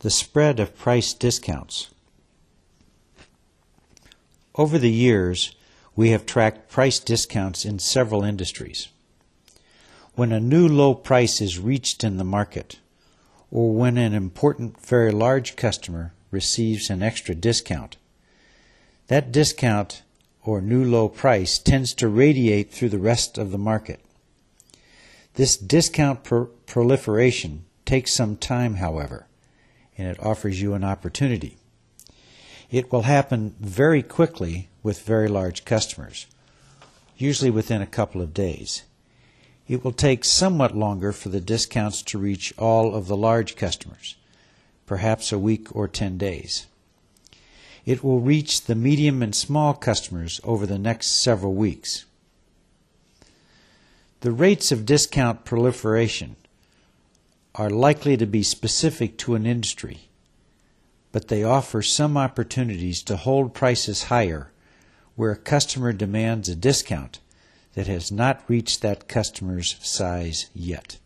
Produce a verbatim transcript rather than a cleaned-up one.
The spread of price discounts. Over the years, we have tracked price discounts in several industries. When a new low price is reached in the market, or when an important, very large customer receives an extra discount, that discount or new low price tends to radiate through the rest of the market. This discount pro- proliferation takes some time, however, and it offers you an opportunity. It will happen very quickly with very large customers, usually within a couple of days. It will take somewhat longer for the discounts to reach all of the large customers, perhaps a week or ten days. It will reach the medium and small customers over the next several weeks. The rates of discount proliferation are likely to be specific to an industry, but they offer some opportunities to hold prices higher where a customer demands a discount that has not reached that customer's size yet.